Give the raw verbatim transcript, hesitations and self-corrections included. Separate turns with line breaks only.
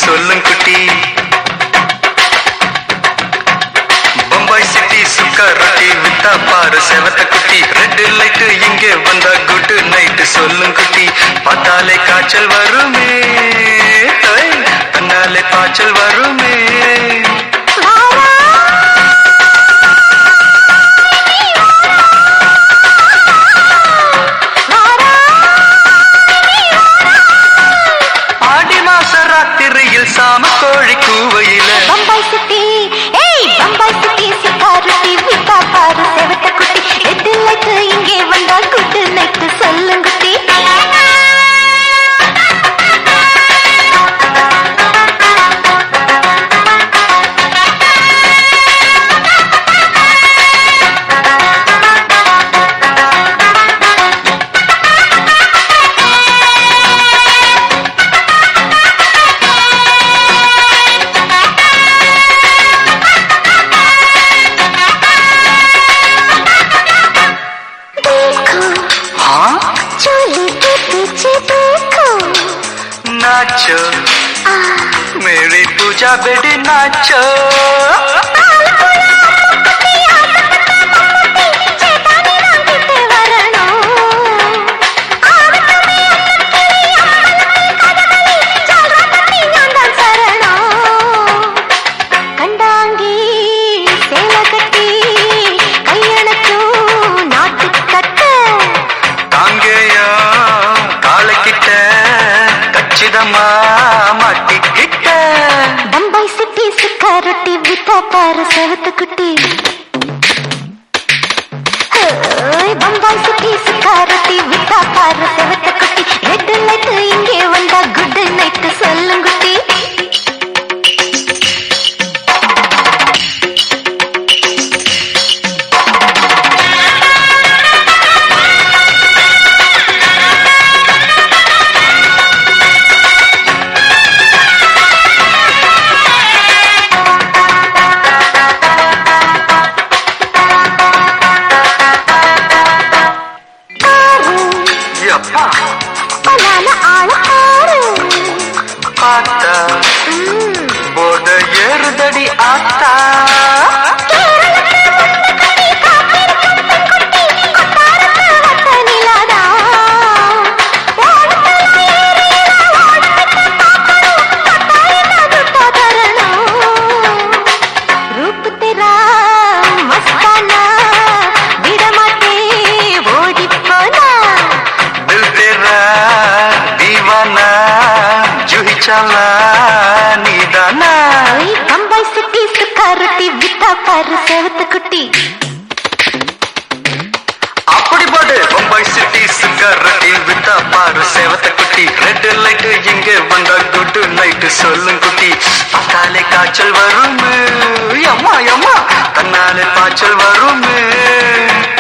சொல்லும் குட்டி. பம்பாய் சிட்டி சுக்கா ரொட்டி வித்தா பாரு செவத்த குட்டி. ரெட் லைட் இங்கே வந்தா குட் நைட் சொல்லும் குட்டி. பார்த்தாலே காய்ச்சல் வருமே, தன்னாலே பாய்ச்சல் வருமே. சாம கோழி கூவையில
பம்பாய் சிட்டி, ஏய் பம்பாய் சிட்டி சுக்கா ரொட்டி வித்தா பாரு செவத்த குட்டி. ரெட் லைட் இங்கே வந்தா குட் நைட் சொல்லும் குட்டி.
नाचो मेरी पूजा बेटी नाचो.
பம்பாய் சிட்டி சுக்கா ரொட்டி வித்தா பாரு செவத்த குட்டி. பம்பாய் சிட்டி சுக்கா ரொட்டி வித்தா பாரு செவத்த குட்டி. ரெட் லைட் இங்கே வந்தா குட் நைட் சொல்லும் குட்டி.
போத ஏறுதடி ஆத்தா.
रूप तेरा मस्ताना विडमाटे ओडी पोना.
दिल तेरा दीवाना जूही चला नीदाना.
बम्बाई सिटी सुखा रोटी विता पाரு செவத்த குட்டி.
அப்படி போடு பம்பாய் சிட்டி சுக்கா ரொட்டி வித்தா பாரு செவத்த குட்டி. ரெட் லைட் இங்கே வந்தா குட் நைட் சொல்லும் குட்டி. பார்த்தாலே காய்ச்சல் வருமே, அம்மா அம்மா தன்னாலே பாய்ச்சல் வருமே.